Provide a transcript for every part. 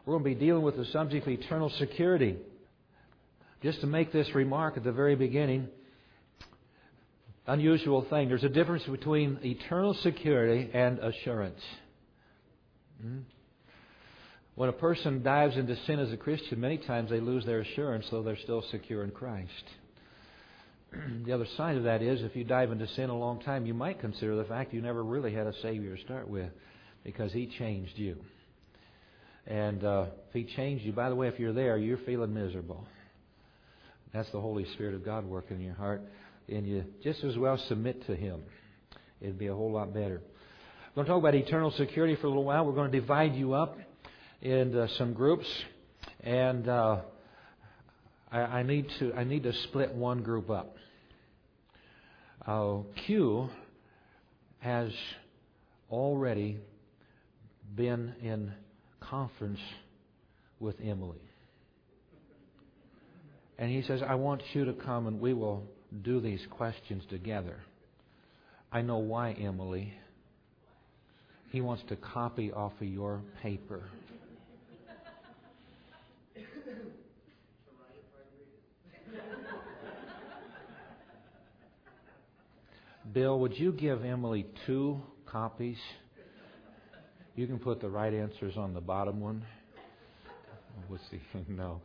We're going to be dealing with the subject of eternal security. Just to make this remark at the very beginning, unusual thing. There's a difference between eternal security and assurance. When a person dives into sin as a Christian, many times they lose their assurance, though they're still secure in Christ. The other side of that is, if you dive into sin a long time, you might consider the fact you never really had a Savior to start with, because He changed you. And if He changed you, by the way, if you're there, you're feeling miserable. That's the Holy Spirit of God working in your heart. And you just as well submit to Him. It'd be a whole lot better. We're going to talk about eternal security for a little while. We're going to divide you up into some groups. And I need to split one group up. Q has already been in conference with Emily. And he says, I want you to come and we will do these questions together. I know why, Emily. He wants to copy off of your paper. Bill, would you give Emily 2 copies? You can put the right answers on the bottom one. We'll see. No.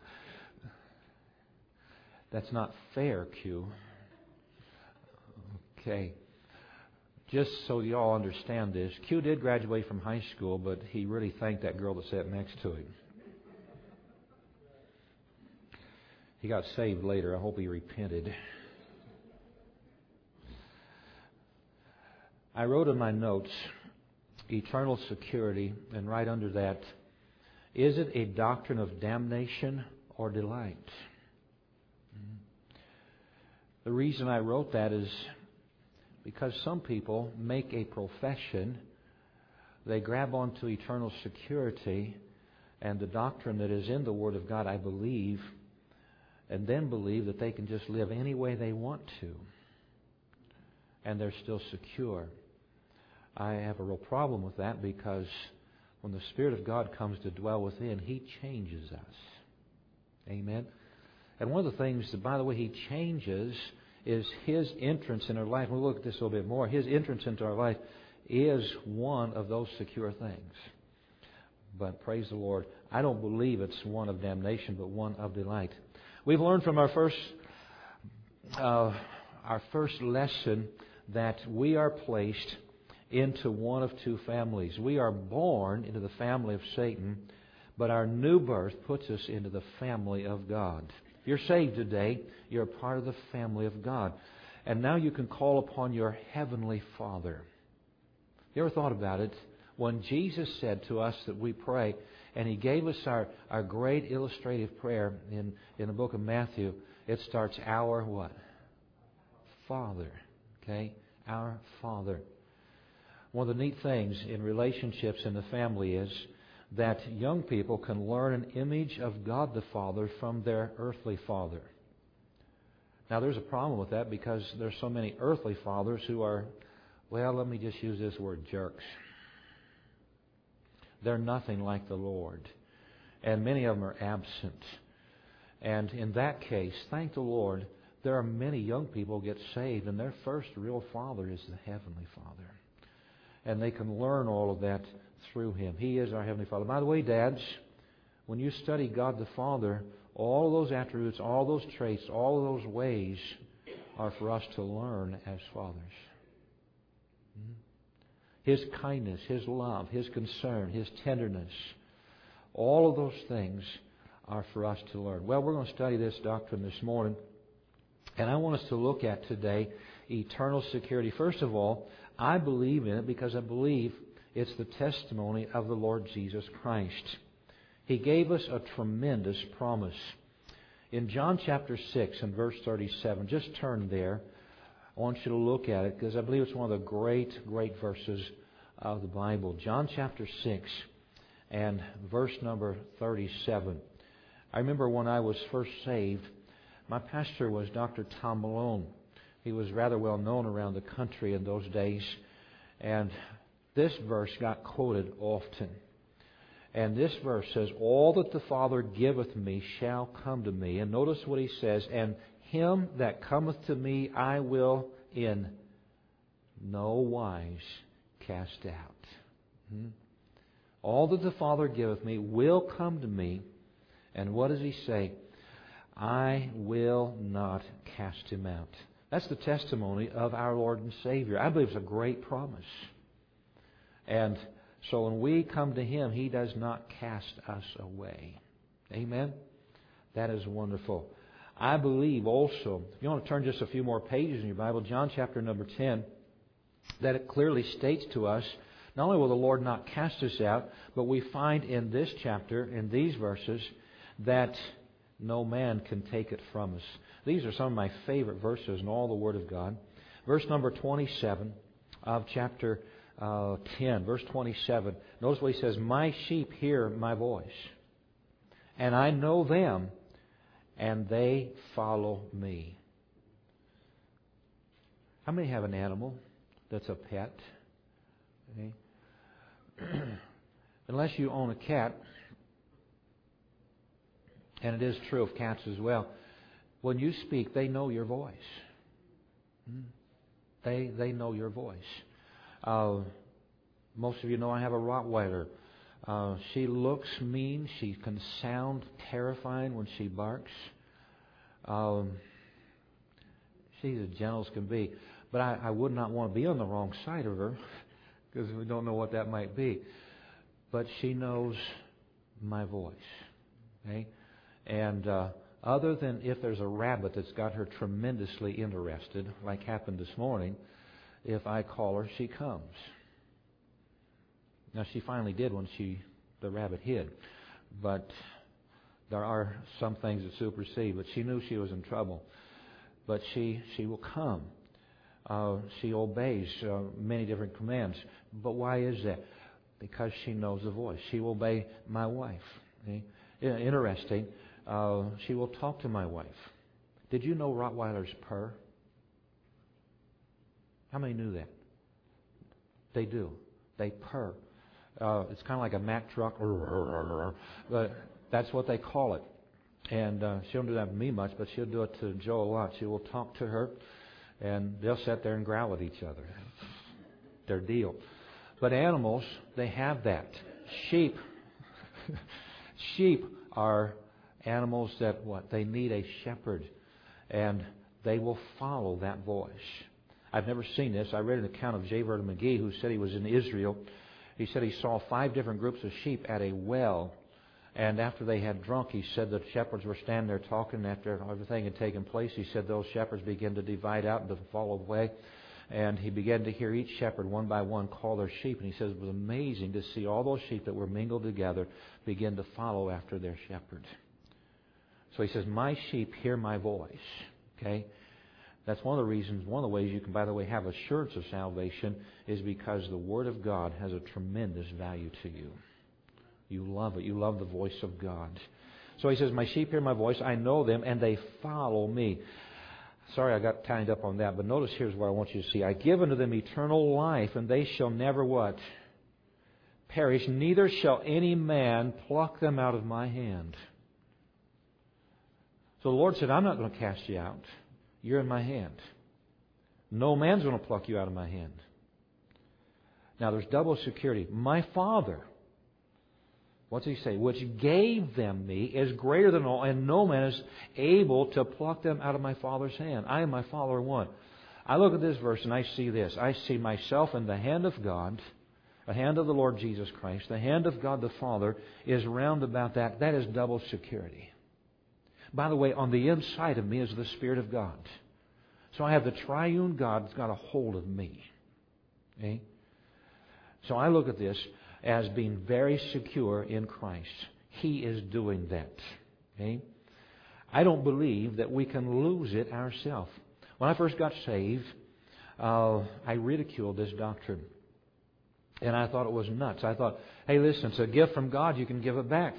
That's not fair, Q. Okay. Just so you all understand this, Q did graduate from high school, but he really thanked that girl that sat next to him. He got saved later. I hope he repented. I wrote in my notes, eternal security, and right under that, is it a doctrine of damnation or delight? The reason I wrote that is because some people make a profession, they grab onto eternal security and the doctrine that is in the Word of God, I believe, and then believe that they can just live any way they want to, and they're still secure. I have a real problem with that, because when the Spirit of God comes to dwell within, He changes us. Amen? And one of the things that, by the way, He changes is His entrance in our life. We'll look at this a little bit more. His entrance into our life is one of those secure things. But praise the Lord, I don't believe it's one of damnation, but one of delight. We've learned from our first lesson that we are placed into one of 2 families. We are born into the family of Satan, but our new birth puts us into the family of God. If you're saved today, you're a part of the family of God. And now you can call upon your Heavenly Father. You ever thought about it? When Jesus said to us that we pray, and He gave us our great illustrative prayer in the book of Matthew, it starts, our what? Father. Okay? Our Father. One of the neat things in relationships in the family is that young people can learn an image of God the Father from their earthly father. Now, there's a problem with that, because there's so many earthly fathers who are, well, let me just use this word, jerks. They're nothing like the Lord. And many of them are absent. And in that case, thank the Lord, there are many young people who get saved, and their first real father is the Heavenly Father. And they can learn all of that through Him. He is our Heavenly Father. By the way, dads, when you study God the Father, all of those attributes, all those traits, all of those ways are for us to learn as fathers. His kindness, His love, His concern, His tenderness, all of those things are for us to learn. Well, we're going to study this doctrine this morning, and I want us to look at today eternal security. First of all, I believe in it because I believe it's the testimony of the Lord Jesus Christ. He gave us a tremendous promise. In John chapter 6 and verse 37, just turn there. I want you to look at it because I believe it's one of the great, great verses of the Bible. John chapter 6 and verse number 37. I remember when I was first saved, my pastor was Dr. Tom Malone. He was rather well known around the country in those days. And this verse got quoted often. And this verse says, all that the Father giveth me shall come to me. And notice what he says, and him that cometh to me I will in no wise cast out. All that the Father giveth me will come to me. And what does he say? I will not cast him out. That's the testimony of our Lord and Savior. I believe it's a great promise. And so when we come to Him, He does not cast us away. Amen? That is wonderful. I believe also, if you want to turn just a few more pages in your Bible, John chapter number 10, that it clearly states to us, not only will the Lord not cast us out, but we find in this chapter, in these verses, that no man can take it from us. These are some of my favorite verses in all the Word of God. Verse number 27 of chapter 10, verse 27. Notice what he says, my sheep hear my voice, and I know them, and they follow me. How many have an animal that's a pet? Okay. Unless you own a cat, and it is true of cats as well, when you speak, they know your voice. They know your voice. Most of you know I have a Rottweiler. She looks mean. She can sound terrifying when she barks. She's as gentle as can be. But I would not want to be on the wrong side of her because we don't know what that might be. But she knows my voice. Okay? And other than if there's a rabbit that's got her tremendously interested, like happened this morning, if I call her, she comes. Now, she finally did when the rabbit hid. But there are some things that supersede. But she knew she was in trouble. But she will come. She obeys many different commands. But why is that? Because she knows the voice. She will obey my wife. Okay? Interesting. She will talk to my wife. Did you know Rottweilers purr? How many knew that? They do. They purr. It's kind of like a Mack truck. But that's what they call it. And she don't do that to me much, but she'll do it to Joe a lot. She will talk to her, and they'll sit there and growl at each other. Their deal. But animals, they have that. Sheep are animals that what? They need a shepherd, and they will follow that voice. I've never seen this. I read an account of J. Vernon McGee, who said he was in Israel. He said he saw 5 different groups of sheep at a well, and after they had drunk, he said the shepherds were standing there talking after everything had taken place. He said those shepherds began to divide out and to fall away, and he began to hear each shepherd one by one call their sheep, and he says it was amazing to see all those sheep that were mingled together begin to follow after their shepherd. So he says, my sheep hear my voice. Okay? That's one of the reasons, one of the ways you can, by the way, have assurance of salvation is because the Word of God has a tremendous value to you. You love it. You love the voice of God. So he says, my sheep hear my voice. I know them, and they follow me. Sorry, I got tied up on that, but notice here's what I want you to see. I give unto them eternal life, and they shall never what? Perish. Neither shall any man pluck them out of my hand. So the Lord said, I'm not going to cast you out. You're in my hand. No man's going to pluck you out of my hand. Now there's double security. My Father, what's he say? Which gave them me is greater than all, and no man is able to pluck them out of my Father's hand. I and my Father are one. I look at this verse and I see this. I see myself in the hand of God, the hand of the Lord Jesus Christ. The hand of God the Father is round about that. That is double security. By the way, on the inside of me is the Spirit of God. So I have the triune God that's got a hold of me. Okay? So I look at this as being very secure in Christ. He is doing that. Okay? I don't believe that we can lose it ourselves. When I first got saved, I ridiculed this doctrine. And I thought it was nuts. I thought, hey, listen, it's a gift from God. You can give it back.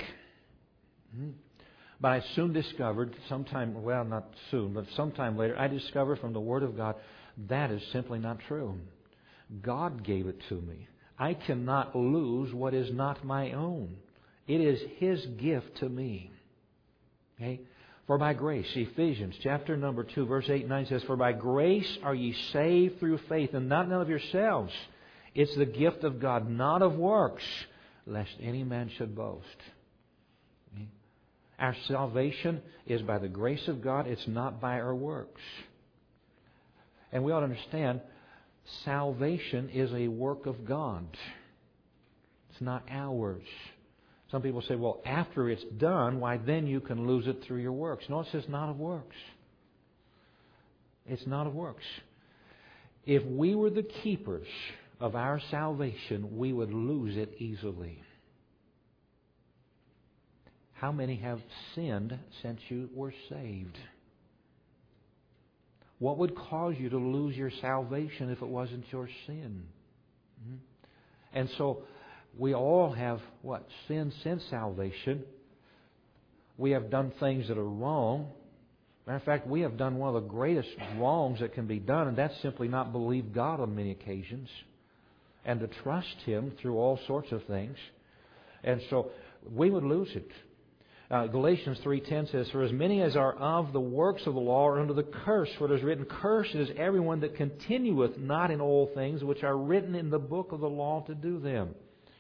But I soon discovered, sometime later, I discovered from the Word of God, that is simply not true. God gave it to me. I cannot lose what is not my own. It is His gift to me. Okay? For by grace, Ephesians chapter number 2, verse 8 and 9 says, For by grace are ye saved through faith, and not none of yourselves. It's the gift of God, not of works, lest any man should boast. Okay? Our salvation is by the grace of God. It's not by our works. And we ought to understand, salvation is a work of God. It's not ours. Some people say, well, after it's done, why then you can lose it through your works. No, it says not of works. It's not of works. If we were the keepers of our salvation, we would lose it easily. How many have sinned since you were saved? What would cause you to lose your salvation if it wasn't your sin? And so, we all have, sinned since salvation. We have done things that are wrong. Matter of fact, we have done one of the greatest wrongs that can be done, and that's simply not believe God on many occasions and to trust Him through all sorts of things. And so, we would lose it. Galatians 3:10 says, For as many as are of the works of the law are under the curse. For it is written, Cursed is everyone that continueth not in all things which are written in the book of the law to do them.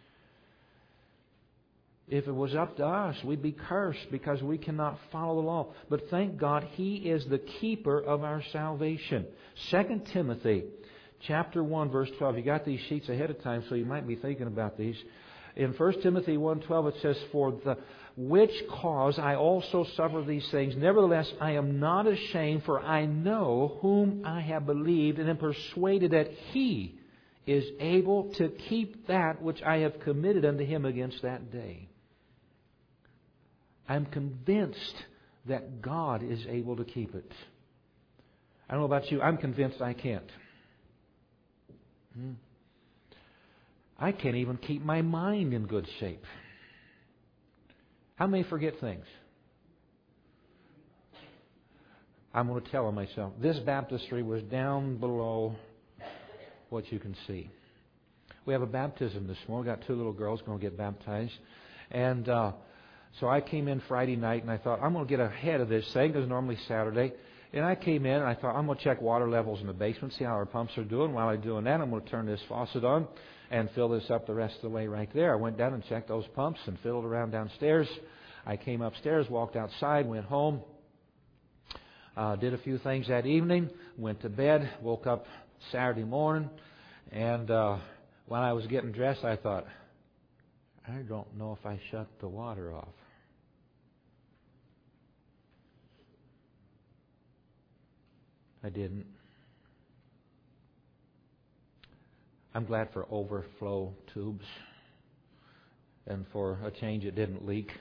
If it was up to us, we'd be cursed because we cannot follow the law. But thank God, He is the keeper of our salvation. 2 Timothy chapter 1, verse 12. You got these sheets ahead of time, so you might be thinking about these. In 1 Timothy 1:12 it says, For the which cause I also suffer these things. Nevertheless, I am not ashamed, for I know whom I have believed, and am persuaded that He is able to keep that which I have committed unto Him against that day. I'm convinced that God is able to keep it. I don't know about you, I'm convinced I can't. I can't even keep my mind in good shape. How many forget things? I'm going to tell on myself. This baptistry was down below what you can see. We have a baptism this morning. We've got 2 little girls going to get baptized. And so I came in Friday night and I thought, I'm going to get ahead of this thing because normally Saturday. And I came in and I thought, I'm going to check water levels in the basement, see how our pumps are doing. While I'm doing that, I'm going to turn this faucet on and fill this up the rest of the way right there. I went down and checked those pumps and fiddled around downstairs. I came upstairs, walked outside, went home, did a few things that evening, went to bed, woke up Saturday morning, and when I was getting dressed, I thought, I don't know if I shut the water off. I didn't. I'm glad for overflow tubes. And for a change, it didn't leak.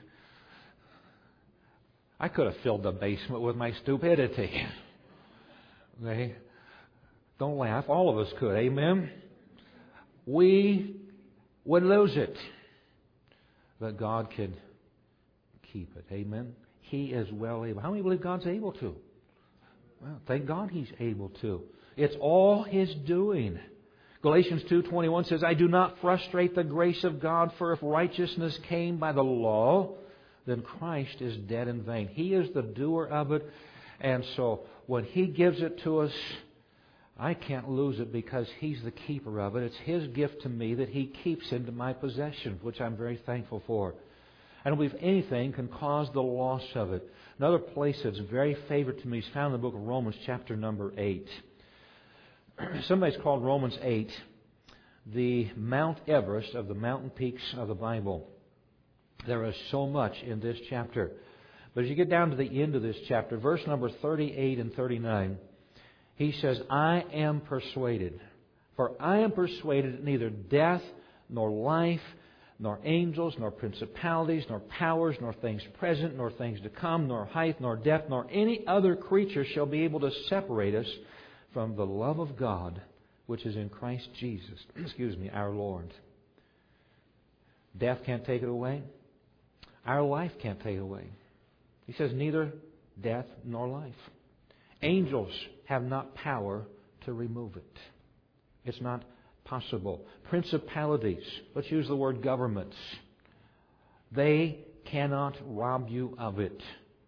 I could have filled the basement with my stupidity. Okay? Don't laugh. All of us could. Amen? We would lose it. But God can keep it. Amen? He is well able. How many believe God's able to? Well, thank God He's able to. It's all His doing. Galatians 2:21 says, I do not frustrate the grace of God, for if righteousness came by the law, then Christ is dead in vain. He is the doer of it. And so when He gives it to us, I can't lose it because He's the keeper of it. It's His gift to me that He keeps into my possession, which I'm very thankful for. I don't believe anything can cause the loss of it. Another place that's very favorite to me is found in the book of Romans, chapter number 8. Somebody's called Romans 8 the Mount Everest of the mountain peaks of the Bible. There is so much in this chapter. But as you get down to the end of this chapter, verse number 38 and 39, he says, I am persuaded. For I am persuaded that neither death, nor life, nor angels, nor principalities, nor powers, nor things present, nor things to come, nor height, nor depth, nor any other creature shall be able to separate us from the love of God, which is in Christ Jesus, our Lord. Death can't take it away. Our life can't take it away. He says neither death nor life. Angels have not power to remove it. It's not possible. Principalities, let's use the word governments. They cannot rob you of it.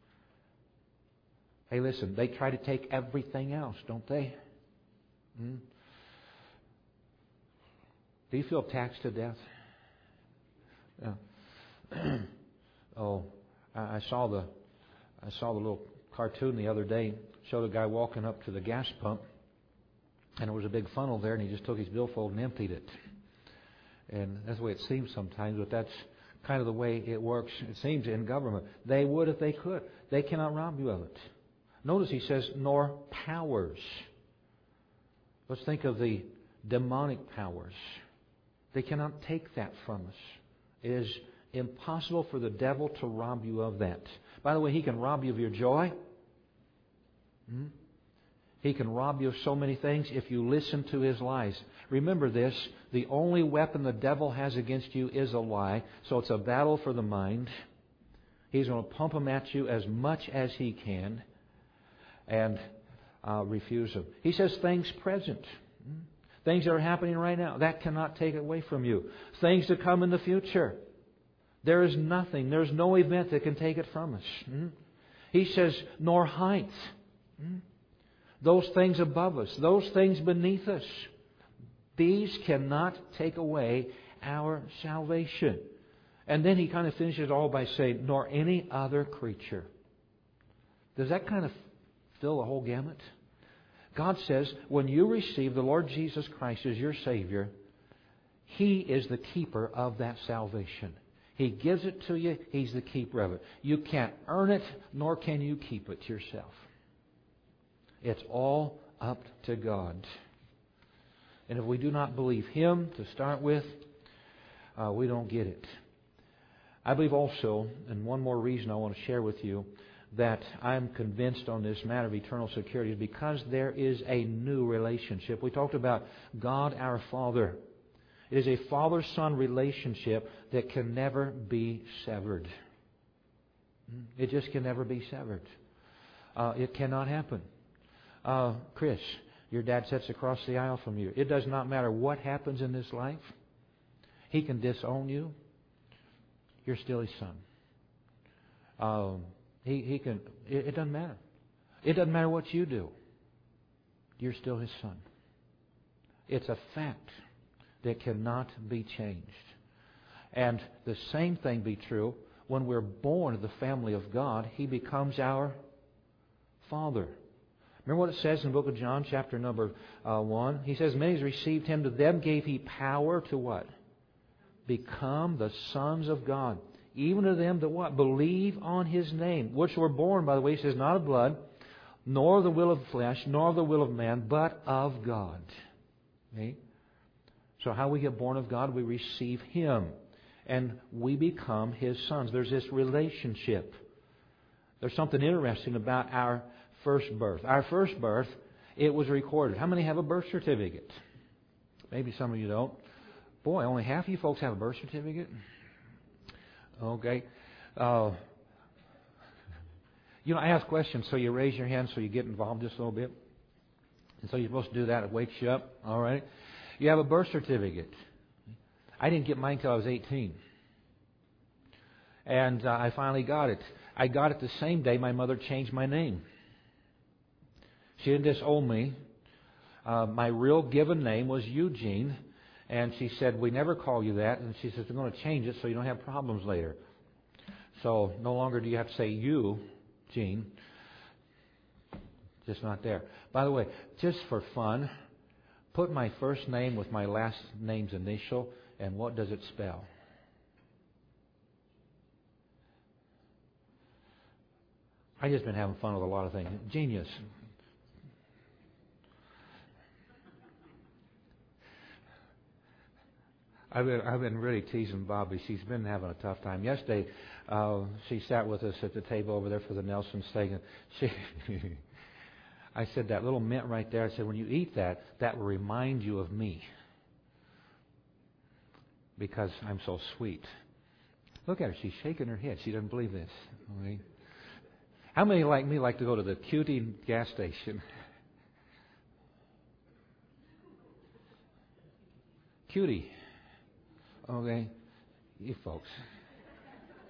Hey, listen, they try to take everything else, don't they? Hmm? Do you feel taxed to death? Yeah. Oh, I saw the little cartoon the other day. Showed a guy walking up to the gas pump, and there was a big funnel there, and he just took his billfold and emptied it. And that's the way it seems sometimes, but that's kind of the way it works, it seems, in government. They would if they could. They cannot rob you of it. Notice he says, nor powers. Let's think of the demonic powers. They cannot take that from us. It is impossible for the devil to rob you of that. By the way, he can rob you of your joy. He can rob you of so many things if you listen to his lies. Remember this, the only weapon the devil has against you is a lie. So it's a battle for the mind. He's going to pump them at you as much as he can and refuse them. He says things present. Things that are happening right now. That cannot take it away from you. Things to come in the future. There is nothing. There's no event that can take it from us. He says, nor height. Those things above us. Those things beneath us. These cannot take away our salvation. And then he kind of finishes all by saying, nor any other creature. Does that kind of fill the whole gamut? God says, when you receive the Lord Jesus Christ as your Savior, He is the keeper of that salvation. He gives it to you. He's the keeper of it. You can't earn it, nor can you keep it yourself. It's all up to God. And if we do not believe Him to start with, we don't get it. I believe also, and one more reason I want to share with you, that I'm convinced on this matter of eternal security is because there is a new relationship. We talked about God our Father. It is a father-son relationship that can never be severed. It just can never be severed. It cannot happen. Chris, your dad sits across the aisle from you. It does not matter what happens in this life. He can disown you. You're still his son. He can. It doesn't matter. It doesn't matter what you do. You're still his son. It's a fact that cannot be changed. And the same thing be true when we're born of the family of God. He becomes our Father. Remember what it says in the book of John, chapter number 1? He says, many as received Him, to them gave He power to what? Become the sons of God. Even to them that what? Believe on His name. Which were born, by the way, He says, not of blood, nor the will of flesh, nor the will of man, but of God. Okay? So how we get born of God? We receive Him. And we become His sons. There's this relationship. There's something interesting about our first birth. Our first birth, it was recorded. How many have a birth certificate? Maybe some of you don't. Boy, only half of you folks have a birth certificate. Okay. I ask questions, so you raise your hand so you get involved just a little bit. And so you're supposed to do that. It wakes you up. All right. You have a birth certificate. I didn't get mine until I was 18. And I finally got it. I got it the same day my mother changed my name. She didn't disown me. My real given name was Eugene. And she said, we never call you that. And she says, we're going to change it so you don't have problems later. So no longer do you have to say you, Gene. Just not there. By the way, just for fun, put my first name with my last name's initial, and what does it spell? I've just been having fun with a lot of things. Genius. I've been really teasing Bobby. She's been having a tough time. Yesterday, she sat with us at the table over there for the Nelson steak. And I said, that little mint right there, I said, when you eat that, that will remind you of me. Because I'm so sweet. Look at her. She's shaking her head. She doesn't believe this. Okay. How many like me like to go to the Cutie gas station? Cutie. Okay, you folks.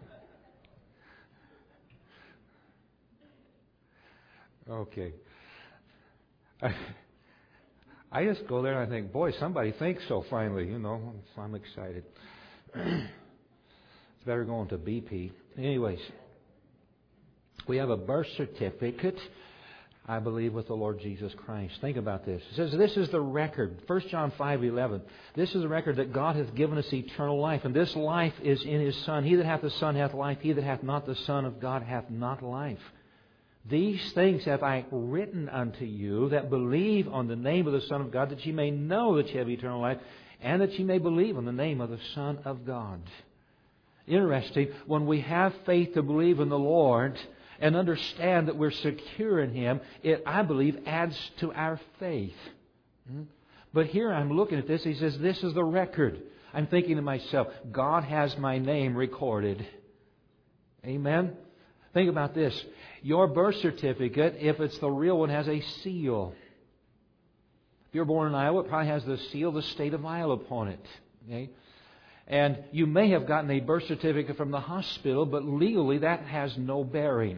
Okay. I just go there and I think, boy, somebody thinks so finally, So I'm excited. It's better going to BP. Anyways, we have a birth certificate, I believe, with the Lord Jesus Christ. Think about this. It says, this is the record. 1 John 5:11. This is the record that God hath given us eternal life, and this life is in His Son. He that hath the Son hath life. He that hath not the Son of God hath not life. These things have I written unto you that believe on the name of the Son of God, that ye may know that ye have eternal life, and that ye may believe on the name of the Son of God. Interesting, when we have faith to believe in the Lord and understand that we're secure in Him, it, I believe, adds to our faith. But here I'm looking at this, He says, this is the record. I'm thinking to myself, God has my name recorded. Amen? Think about this. Your birth certificate, if it's the real one, has a seal. If you're born in Iowa, it probably has the seal of the state of Iowa upon it. Okay? And you may have gotten a birth certificate from the hospital, but legally that has no bearing.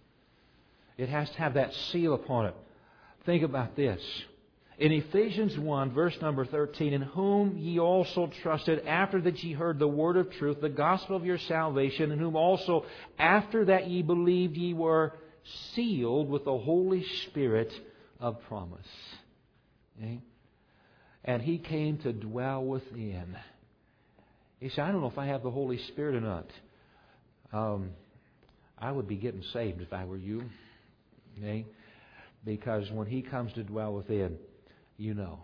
It has to have that seal upon it. Think about this. In Ephesians 1, verse number 13, in whom ye also trusted, after that ye heard the word of truth, the gospel of your salvation, in whom also, after that ye believed, ye were sealed with the Holy Spirit of promise. Okay? And He came to dwell within. You say, I don't know if I have the Holy Spirit or not. I would be getting saved if I were you. Okay? Because when He comes to dwell within, you know.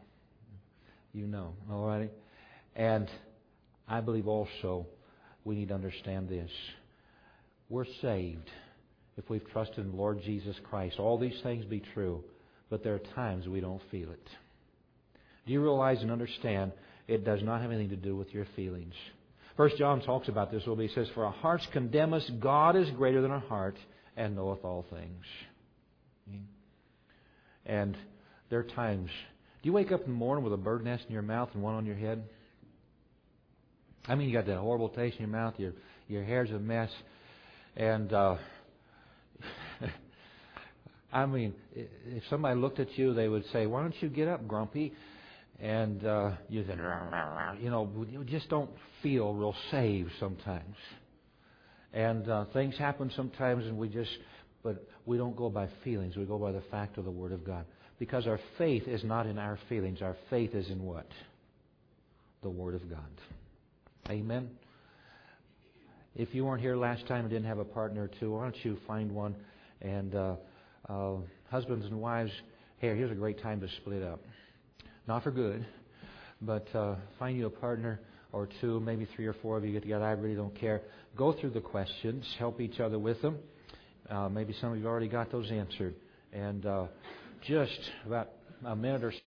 All right? And I believe also we need to understand this. We're saved if we've trusted in the Lord Jesus Christ. All these things be true, but there are times we don't feel it. Do you realize and understand it does not have anything to do with your feelings? 1 John talks about this. He says, for our hearts condemn us, God is greater than our heart, and knoweth all things. And there are times... Do you wake up in the morning with a bird nest in your mouth and one on your head? I mean, you got that horrible taste in your mouth. Your hair's a mess. And, I mean, if somebody looked at you, they would say, why don't you get up, Grumpy? And you say, you just don't feel real saved sometimes. And things happen sometimes, and but we don't go by feelings. We go by the fact of the Word of God. Because our faith is not in our feelings. Our faith is in what? The Word of God. Amen? If you weren't here last time and didn't have a partner or two, why don't you find one? And husbands and wives, here's a great time to split up. Not for good, but find you a partner or two, maybe 3 or 4 of you get together. I really don't care. Go through the questions. Help each other with them. Maybe some of you already got those answered. And just about a minute or so.